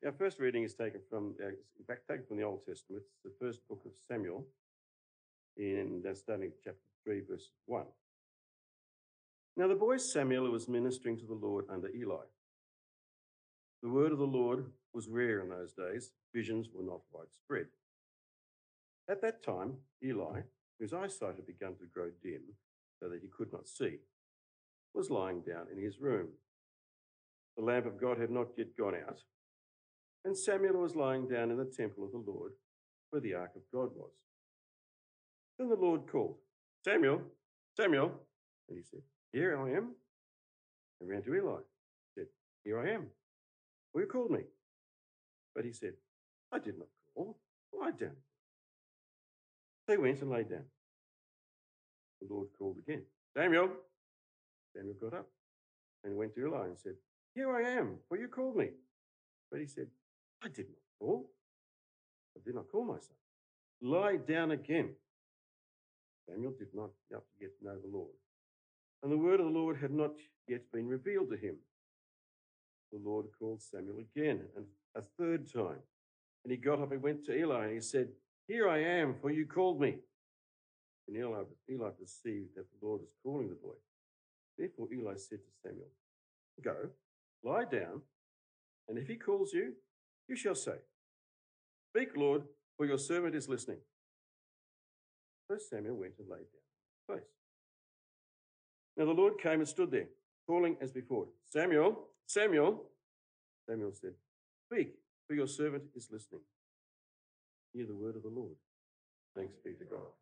Our first reading is taken from the Old Testament. It's the first book of Samuel, starting at chapter 3, verse 1. Now the boy Samuel was ministering to the Lord under Eli. The word of the Lord was rare in those days. Visions were not widespread. At that time, Eli, whose eyesight had begun to grow dim so that he could not see, was lying down in his room. The lamp of God had not yet gone out, and Samuel was lying down in the temple of the Lord, where the ark of God was. Then the Lord called, "Samuel, Samuel," and he said, "Here I am." And ran to Eli, said, "Here I am. Well, you called me." But he said, "I did not call. Lie down." They went and lay down. The Lord called again, "Samuel." Samuel got up and went to Eli and said, "Here I am, for you called me." But he said, "I did not call. I did not call my son. Lie down again." Samuel did not yet know the Lord, and the word of the Lord had not yet been revealed to him. The Lord called Samuel again, and a third time. And he got up and went to Eli, and he said, "Here I am, for you called me." And Eli perceived that the Lord was calling the boy. Therefore Eli said to Samuel, "Go, lie down, and if he calls you, you shall say, 'Speak, Lord, for your servant is listening.'" So Samuel went and lay down in his place. Now the Lord came and stood there, calling as before, "Samuel, Samuel." Samuel said, "Speak, for your servant is listening." Hear the word of the Lord. Thanks be to God.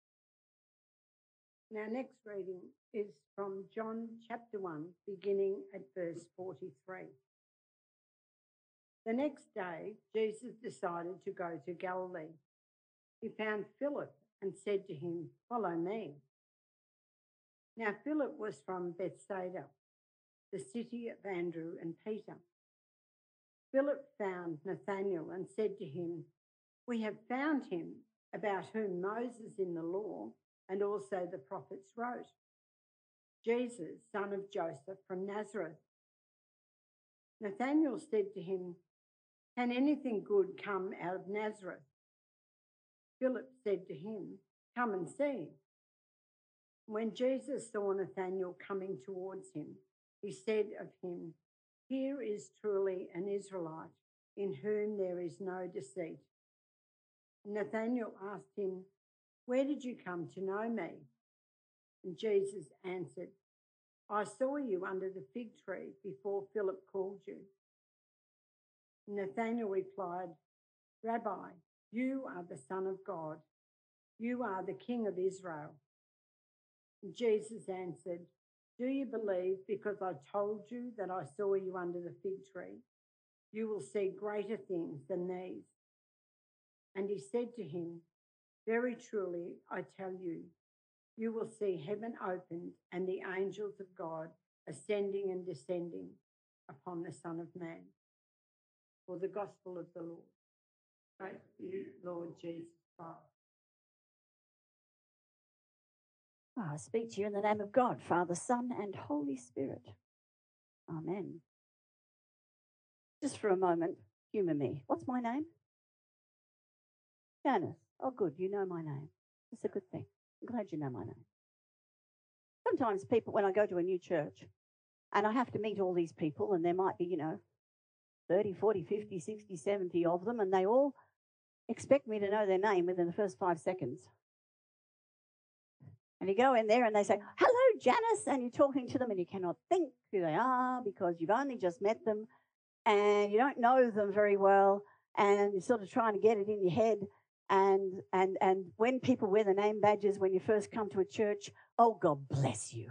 Our next reading is from John chapter 1, beginning at verse 43. The next day, Jesus decided to go to Galilee. He found Philip and said to him, "Follow me." Now Philip was from Bethsaida, the city of Andrew and Peter. Philip found Nathanael and said to him, "We have found him about whom Moses in the law and also the prophets wrote, Jesus, son of Joseph from Nazareth." Nathanael said to him, "Can anything good come out of Nazareth?" Philip said to him, "Come and see." When Jesus saw Nathanael coming towards him, he said of him, "Here is truly an Israelite, in whom there is no deceit." Nathanael asked him, "Where did you come to know me?" And Jesus answered, "I saw you under the fig tree before Philip called you." Nathanael replied, "Rabbi, you are the Son of God. You are the King of Israel." And Jesus answered, "Do you believe because I told you that I saw you under the fig tree? You will see greater things than these." And he said to him, "Very truly, I tell you, you will see heaven opened and the angels of God ascending and descending upon the Son of Man." For the gospel of the Lord. Praise you, Lord Jesus Christ. I speak to you in the name of God, Father, Son, and Holy Spirit. Amen. Just for a moment, humour me. What's my name? Janice. Oh, good. You know my name. That's a good thing. I'm glad you know my name. Sometimes people, when I go to a new church, and I have to meet all these people, and there might be, 30, 40, 50, 60, 70 of them, and they all expect me to know their name within the first 5 seconds. And you go in there and they say, "Hello, Janice," and you're talking to them and you cannot think who they are because you've only just met them and you don't know them very well and you're sort of trying to get it in your head. And when people wear the name badges when you first come to a church, oh, God bless you.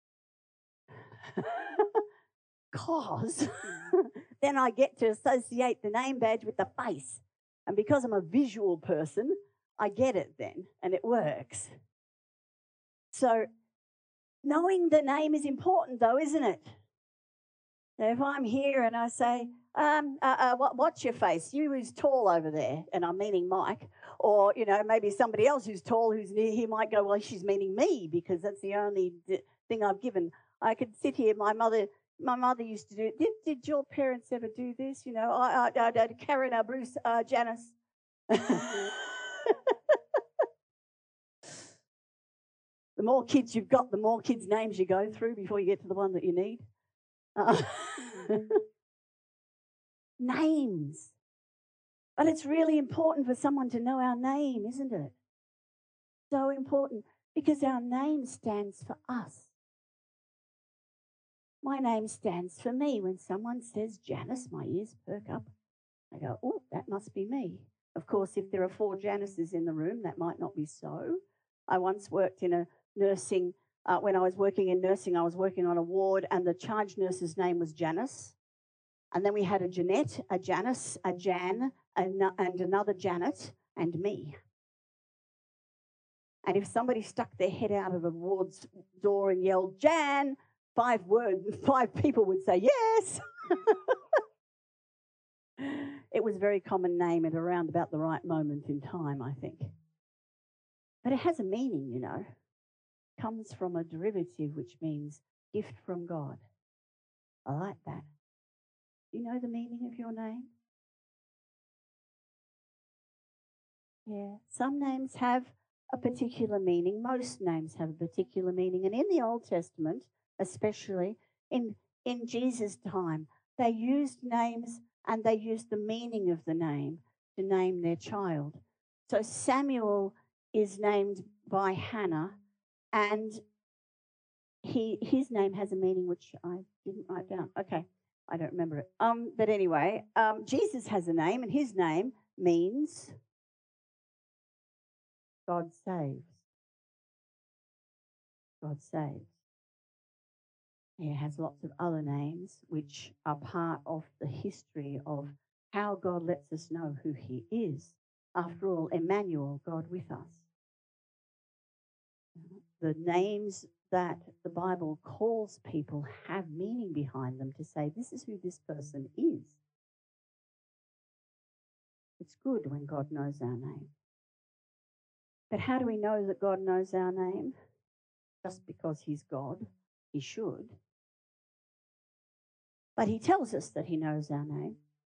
Because then I get to associate the name badge with the face. And because I'm a visual person, I get it then, and it works. So knowing the name is important, though, isn't it? So if I'm here and I say, what's your face? You who's tall over there, and I'm meaning Mike. Or, maybe somebody else who's tall who's near here might go, well, she's meaning me because that's the only thing I've given. I could sit here. My mother My mother used to do it. Did your parents ever do this? You know, Karen, Bruce, Janice. The more kids you've got, the more kids' names you go through before you get to the one that you need. Names. But it's really important for someone to know our name, isn't it? So important, because our name stands for us. My name stands for me. When someone says Janice, my ears perk up. I go, oh, that must be me. Of course, if there are 4 Janices in the room, that might not be so. I once worked in a nursing, when I was working in nursing, I was working on a ward, and the charge nurse's name was Janice. And then we had a Jeanette, a Janice, a Jan, and another Janet, and me. And if somebody stuck their head out of a ward's door and yelled, Jan, 5 people would say, yes. It was a very common name at around about the right moment in time, I think. But it has a meaning, you know. It comes from a derivative, which means gift from God. I like that. Do you know the meaning of your name? Yeah. Some names have a particular meaning. Most names have a particular meaning. And in the Old Testament, especially in Jesus' time, they used names and they used the meaning of the name to name their child. So Samuel is named by Hannah, and his name has a meaning which I didn't write down. Okay, I don't remember it. But anyway, Jesus has a name, and his name means God saves. God saves. He has lots of other names which are part of the history of how God lets us know who he is. After all, Emmanuel, God with us. The names that the Bible calls people have meaning behind them to say, this is who this person is. It's good when God knows our name. But how do we know that God knows our name? Just because he's God, he should. But he tells us that he knows our name.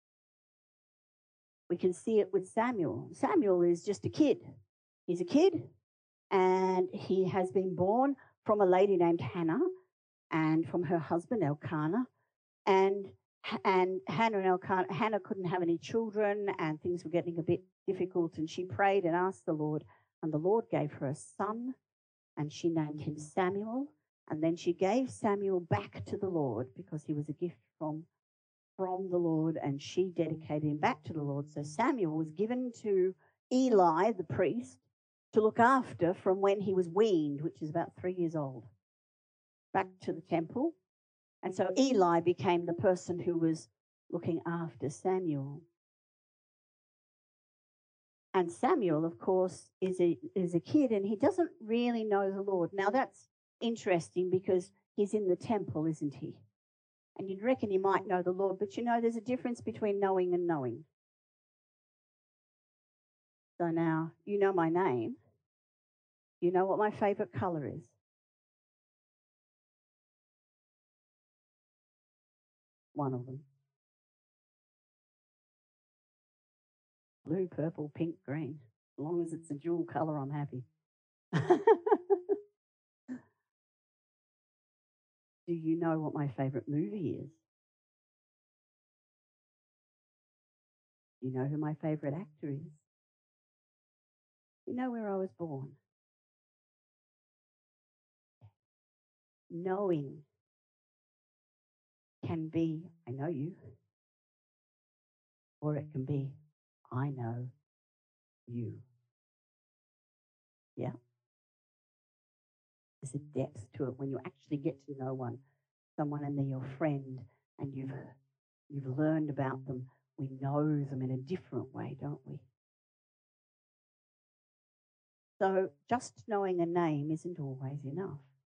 We can see it with Samuel. Samuel is just a kid. He's a kid, and he has been born from a lady named Hannah and from her husband Elkanah. And Hannah and Elkanah, Hannah couldn't have any children, and things were getting a bit difficult, and she prayed and asked the Lord, and the Lord gave her a son, and she named him Samuel. And then she gave Samuel back to the Lord because he was a gift from the Lord, and she dedicated him back to the Lord. So Samuel was given to Eli, the priest, to look after from when he was weaned, which is about 3 years old, back to the temple. And so Eli became the person who was looking after Samuel. And Samuel, of course, is a kid, and he doesn't really know the Lord. Now, that's interesting because he's in the temple, isn't he? And you'd reckon he might know the Lord, but you know there's a difference between knowing and knowing. So now, you know my name. You know what my favourite colour is. One of them. Blue, purple, pink, green. As long as it's a dual colour, I'm happy. Do you know what my favourite movie is? Do you know who my favourite actor is? You know where I was born? Knowing can be, I know you, or it can be, I know you. Yeah? There's a depth to it when you actually get to know someone, and they're your friend, and you've learned about them. We know them in a different way, don't we? So just knowing a name isn't always enough.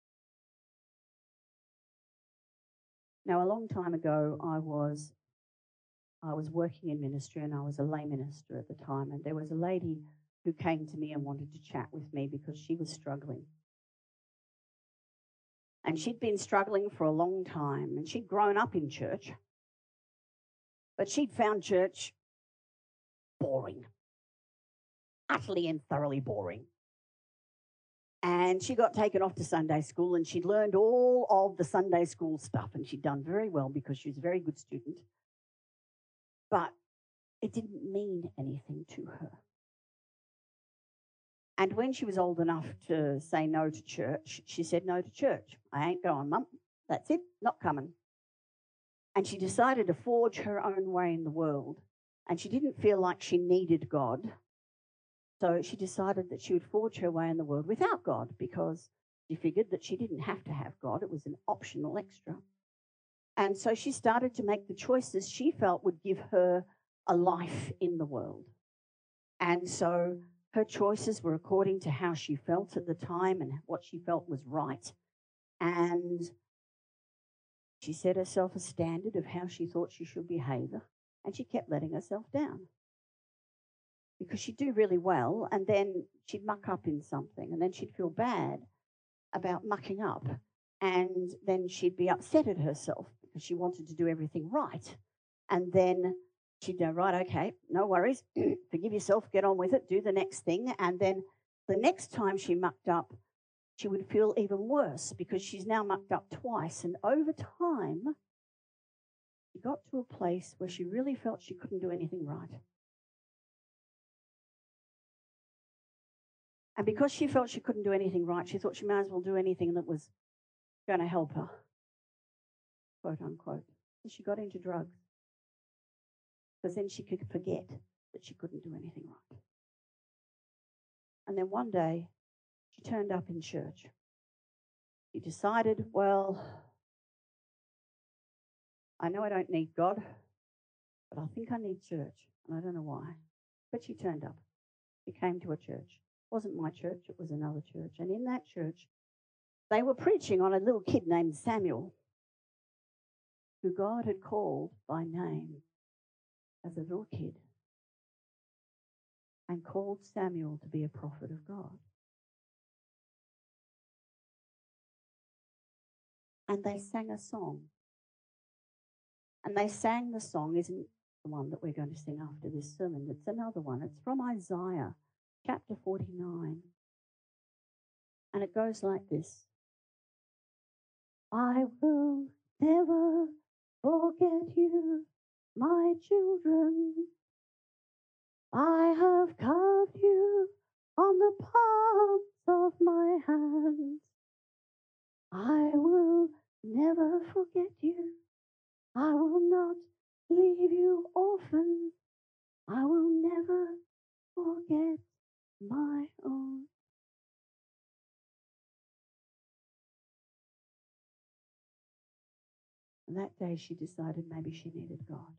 Now, a long time ago, I was working in ministry, and I was a lay minister at the time, and there was a lady who came to me and wanted to chat with me because she was struggling. And she'd been struggling for a long time, and she'd grown up in church, but she'd found church boring, utterly and thoroughly boring. And she got taken off to Sunday school, and she'd learned all of the Sunday school stuff, and she'd done very well because she was a very good student. But it didn't mean anything to her. And when she was old enough to say no to church, she said no to church. I ain't going, Mum. That's it, not coming. And she decided to forge her own way in the world. And she didn't feel like she needed God. So she decided that she would forge her way in the world without God, because she figured that she didn't have to have God. It was an optional extra. And so she started to make the choices she felt would give her a life in the world. And so her choices were according to how she felt at the time and what she felt was right. And she set herself a standard of how she thought she should behave, and she kept letting herself down. Because she'd do really well, and then she'd muck up in something, and then she'd feel bad about mucking up, and then she'd be upset at herself because she wanted to do everything right. And then she'd go, right, okay, no worries, forgive yourself, get on with it, do the next thing. And then the next time she mucked up, she would feel even worse because she's now mucked up twice. And over time, she got to a place where she really felt she couldn't do anything right. And because she felt she couldn't do anything right, she thought she might as well do anything that was going to help her, quote unquote. And she got into drugs, because then she could forget that she couldn't do anything right. And then one day, she turned up in church. She decided, well, I know I don't need God, but I think I need church, and I don't know why. But she turned up. She came to a church. It wasn't my church, it was another church. And in that church, they were preaching on a little kid named Samuel, who God had called by name as a little kid, and called Samuel to be a prophet of God. And they sang a song. And they sang the song, isn't the one that we're going to sing after this sermon. It's another one. It's from Isaiah, chapter 49. And it goes like this. I will never forget you, my children. I have carved you on the palms of my hands. I will never forget you. I will not leave you orphan. I will never forget my own. And that day she decided maybe she needed God.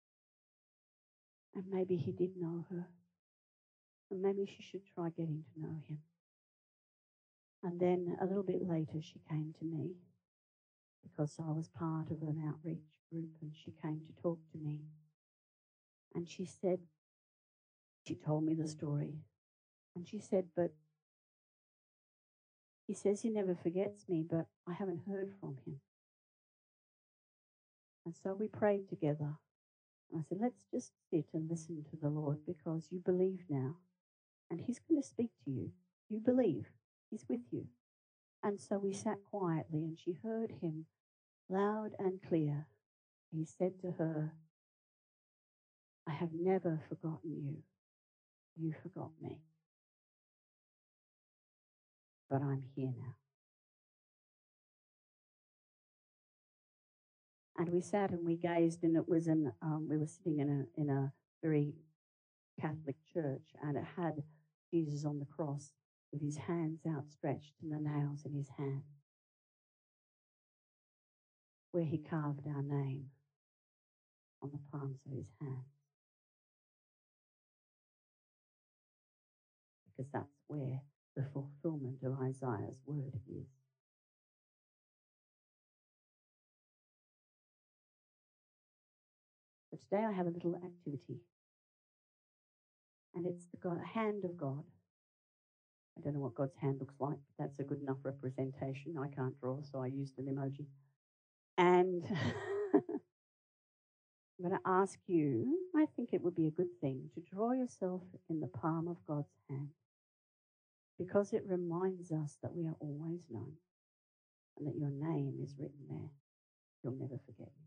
And maybe he did know her. And maybe she should try getting to know him. And then a little bit later she came to me, because I was part of an outreach group, and she came to talk to me. And she said, she told me the story. And she said, but he says he never forgets me, but I haven't heard from him. And so we prayed together. And I said, let's just sit and listen to the Lord, because you believe now. And he's going to speak to you. You believe. He's with you. And so we sat quietly, and she heard him loud and clear. He said to her, I have never forgotten you. You forgot me. But I'm here now. And we sat and we gazed, and it was we were sitting in a very Catholic church, and it had Jesus on the cross with his hands outstretched and the nails in his hand, where he carved our name on the palms of his hands. Because that's where the fulfillment of Isaiah's word is. So today I have a little activity. And it's the hand of God I don't know what God's hand looks like, but that's a good enough representation. I can't draw, so I used an emoji. And I'm going to ask you, I think it would be a good thing to draw yourself in the palm of God's hand, because it reminds us that we are always known and that your name is written there. He'll never forget you.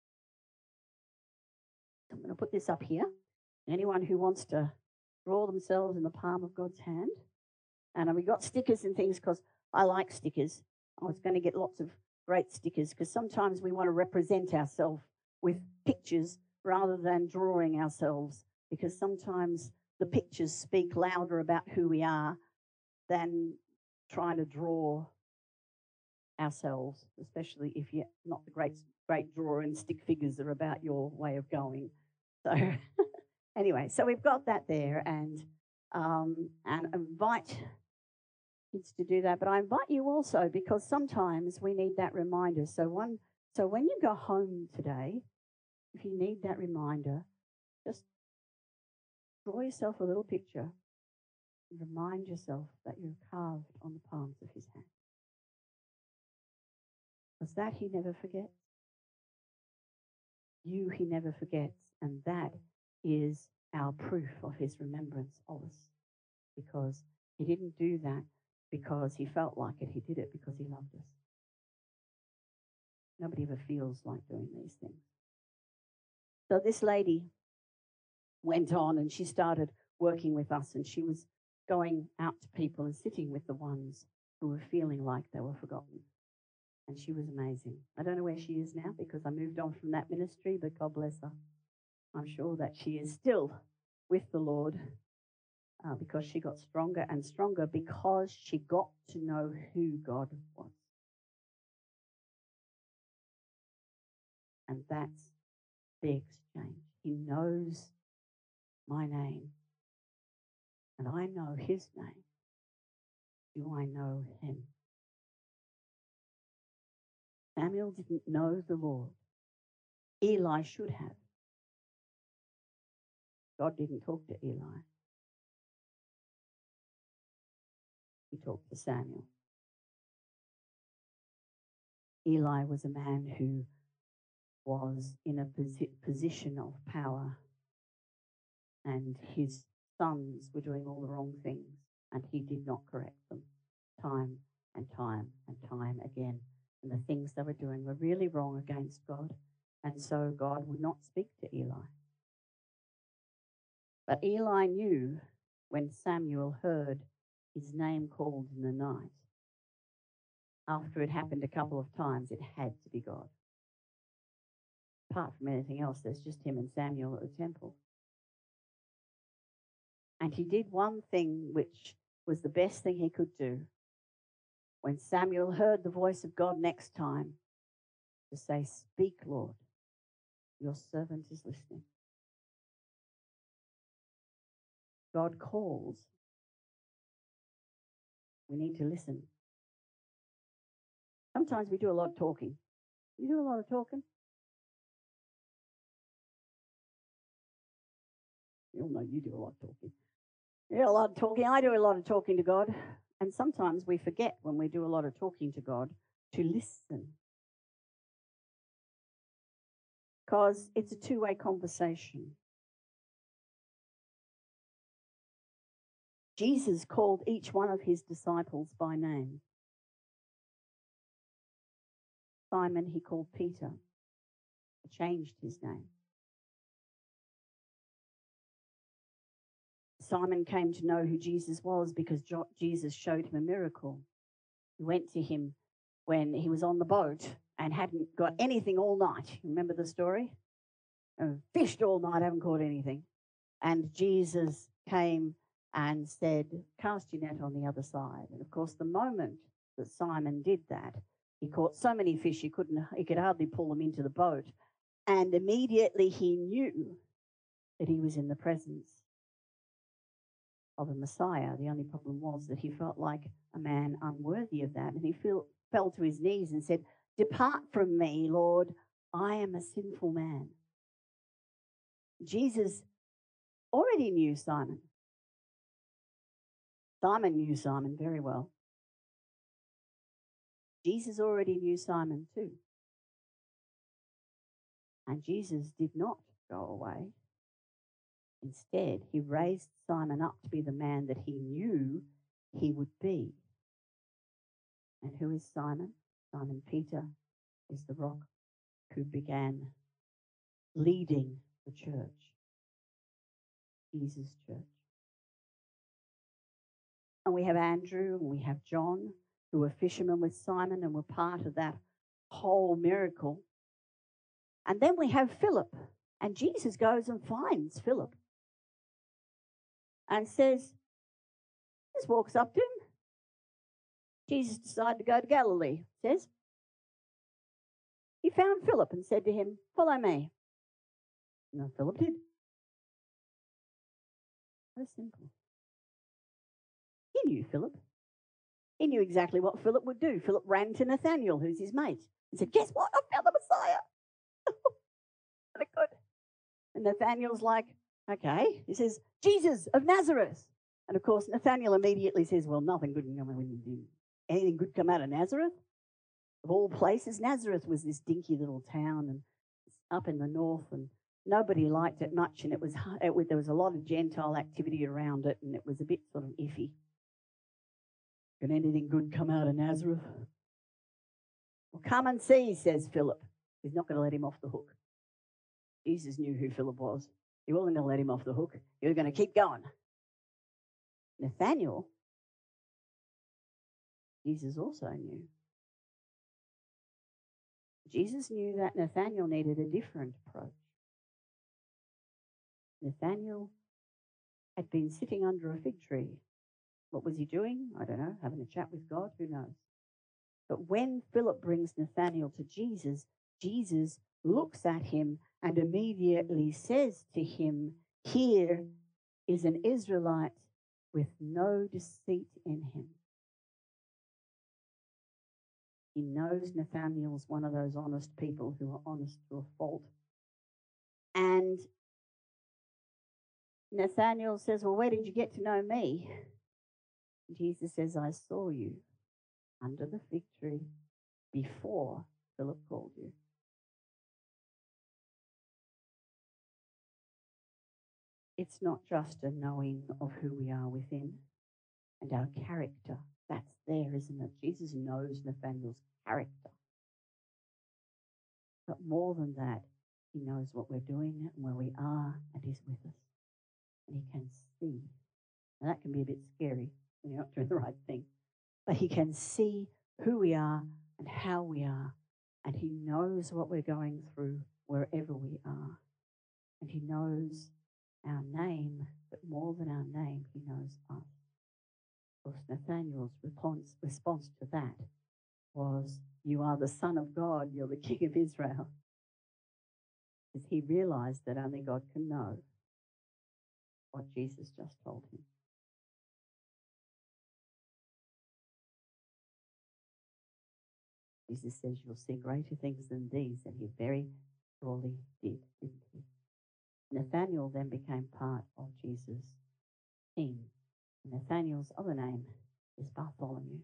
I'm going to put this up here. Anyone who wants to draw themselves in the palm of God's hand. And we got stickers and things because I like stickers. I was going to get lots of great stickers because sometimes we want to represent ourselves with pictures rather than drawing ourselves, because sometimes the pictures speak louder about who we are than trying to draw ourselves, especially if you're not the great drawer and stick figures are about your way of going. So anyway, so we've got that there, and invite kids to do that. But I invite you also because sometimes we need that reminder. So when you go home today, if you need that reminder, just draw yourself a little picture and remind yourself that you're carved on the palms of his hand. Because that he never forgets. You he never forgets. And that is our proof of his remembrance of us. Because he didn't do that because he felt like it. He did it because he loved us. Nobody ever feels like doing these things. So this lady went on and she started working with us, and she was going out to people and sitting with the ones who were feeling like they were forgotten. And she was amazing. I don't know where she is now because I moved on from that ministry, but God bless her. I'm sure that she is still with the Lord because she got stronger and stronger because she got to know who God was. And that's the exchange. He knows my name, and I know his name. Do I know him? Samuel didn't know the Lord. Eli should have. God didn't talk to Eli. He talked to Samuel. Eli was a man who was in a position of power, and his sons were doing all the wrong things, and he did not correct them time and time and time again. And the things they were doing were really wrong against God, and so God would not speak to Eli. But Eli knew when Samuel heard his name called in the night, after it happened a couple of times, it had to be God. Apart from anything else, there's just him and Samuel at the temple. And he did one thing which was the best thing he could do. When Samuel heard the voice of God next time, to say, "Speak, Lord, your servant is listening." God calls. We need to listen. Sometimes we do a lot of talking. You do a lot of talking? You all know you do a lot of talking. You do a lot of talking. I do a lot of talking to God. And sometimes we forget when we do a lot of talking to God to listen. Because it's a two-way conversation. Jesus called each one of his disciples by name. Simon he called Peter. He changed his name. Simon came to know who Jesus was because Jesus showed him a miracle. He went to him when he was on the boat and hadn't got anything all night. Remember the story? Fished all night, haven't caught anything. And Jesus came and said, "Cast your net on the other side." And of course, the moment that Simon did that, he caught so many fish he could hardly pull them into the boat. And immediately he knew that he was in the presence of a Messiah. The only problem was that he felt like a man unworthy of that. And he fell to his knees and said, "Depart from me, Lord, I am a sinful man." Jesus already knew Simon. Simon knew Simon very well. Jesus already knew Simon too. And Jesus did not go away. Instead, he raised Simon up to be the man that he knew he would be. And who is Simon? Simon Peter is the rock who began leading the church, Jesus' church. And we have Andrew and we have John, who were fishermen with Simon and were part of that whole miracle. And then we have Philip, and Jesus goes and finds Philip and says, just walks up to him. Jesus decided to go to Galilee, says. He found Philip and said to him, follow me. And Philip did. So simple. He knew Philip. He knew exactly what Philip would do. Philip ran to Nathanael, who's his mate, and said, guess what? I found the Messiah. And it could. And Nathanael's like, okay. He says, Jesus of Nazareth. And of course, Nathanael immediately says, well, nothing good can come out of anything good come out of Nazareth. Of all places, Nazareth was this dinky little town and up in the north, and nobody liked it much, and there was a lot of Gentile activity around it, and it was a bit sort of iffy. Can anything good come out of Nazareth? Well, come and see, says Philip. He's not going to let him off the hook. Jesus knew who Philip was. He wasn't going to let him off the hook. He was going to keep going. Nathanael, Jesus also knew. Jesus knew that Nathanael needed a different approach. Nathanael had been sitting under a fig tree. What was he doing? I don't know, having a chat with God? Who knows? But when Philip brings Nathanael to Jesus, Jesus looks at him and immediately says to him, here is an Israelite with no deceit in him. He knows Nathanael's one of those honest people who are honest to a fault. And Nathanael says, well, where did you get to know me? Jesus says, I saw you under the fig tree before Philip called you. It's not just a knowing of who we are within and our character. That's there, isn't it? Jesus knows Nathanael's character. But more than that, he knows what we're doing and where we are, and he's with us. And he can see. And that can be a bit scary when you're not doing the right thing. But he can see who we are and how we are. And he knows what we're going through wherever we are. And he knows our name, but more than our name, he knows us. Of course, Nathanael's response to that was, you are the Son of God, you're the King of Israel. Because he realized that only God can know what Jesus just told him. Jesus says, you'll see greater things than these, and he very surely did, didn't he? Nathanael then became part of Jesus' team. Nathanael's other name is Bartholomew.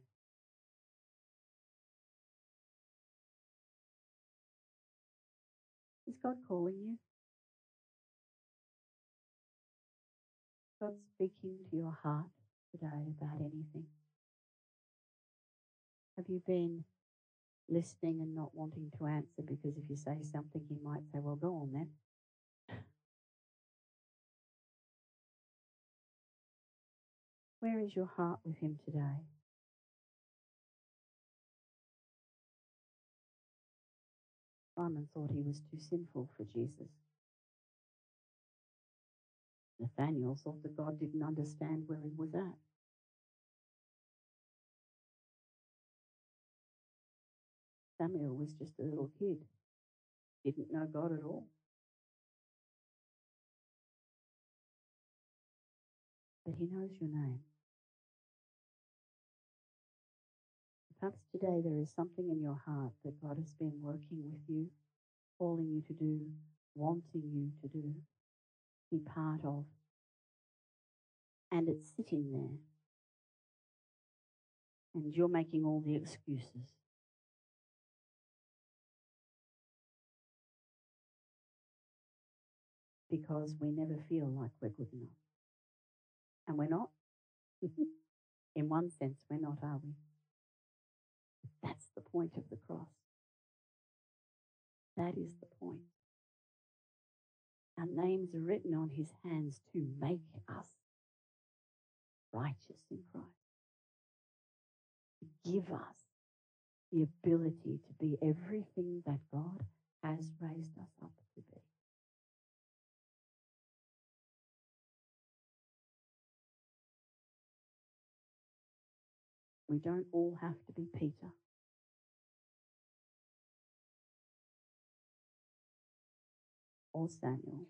Is God calling you? God speaking to your heart today about anything? Have you been listening and not wanting to answer because if you say something, he might say, well, go on then. Where is your heart with him today? Simon thought he was too sinful for Jesus. Nathanael thought that God didn't understand where he was at. Samuel was just a little kid, didn't know God at all. But he knows your name. Perhaps today there is something in your heart that God has been working with you, calling you to do, wanting you to do, be part of. And it's sitting there. And you're making all the excuses. Because we never feel like we're good enough. And we're not. In one sense, we're not, are we? That's the point of the cross. That is the point. Our names are written on his hands to make us righteous in Christ. To give us the ability to be everything that God has raised us up to be. We don't all have to be Peter. Or Samuel.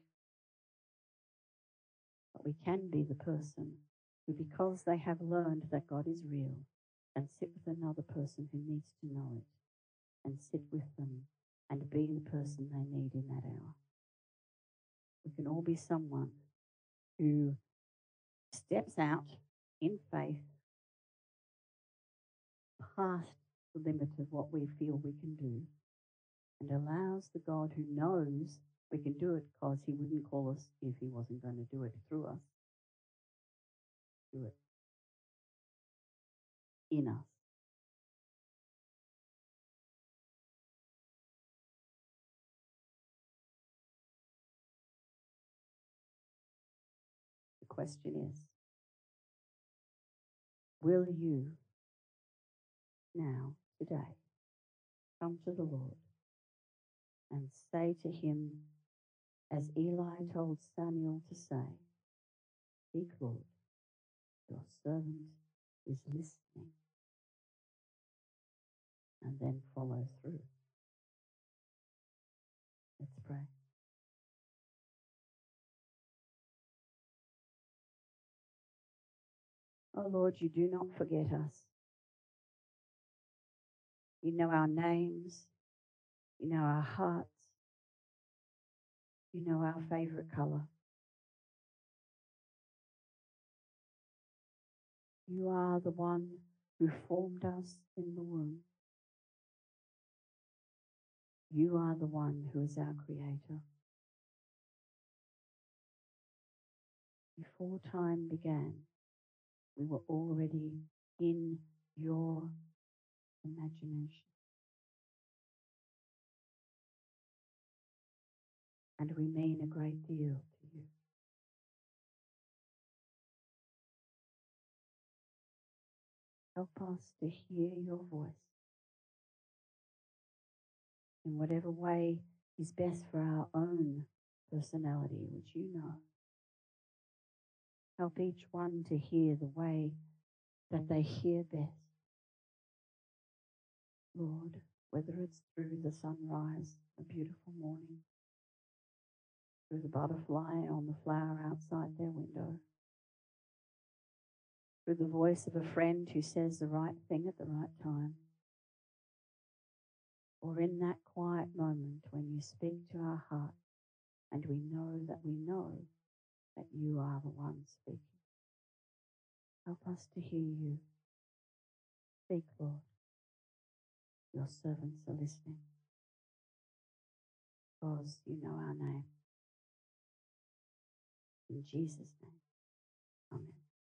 But we can be the person who, because they have learned that God is real, and sit with another person who needs to know it, and sit with them and be the person they need in that hour. We can all be someone who steps out in faith past the limit of what we feel we can do and allows the God who knows we can do it, because he wouldn't call us if he wasn't going to do it through us. Do it in us. The question is, will you now, today, come to the Lord and say to him, as Eli told Samuel to say, "Speak, Lord, your servant is listening," and then follow through. Let's pray. Oh Lord, you do not forget us. You know our names. You know our hearts. You know our favorite color. You are the one who formed us in the womb. You are the one who is our creator. Before time began, we were already in your imagination. And we mean a great deal to you. Help us to hear your voice in whatever way is best for our own personality, which you know. Help each one to hear the way that they hear best. Lord, whether it's through the sunrise, a beautiful morning, through the butterfly on the flower outside their window, through the voice of a friend who says the right thing at the right time, or in that quiet moment when you speak to our heart and we know that you are the one speaking. Help us to hear you. Speak, Lord. Your servants are listening, because you know our name. In Jesus' name.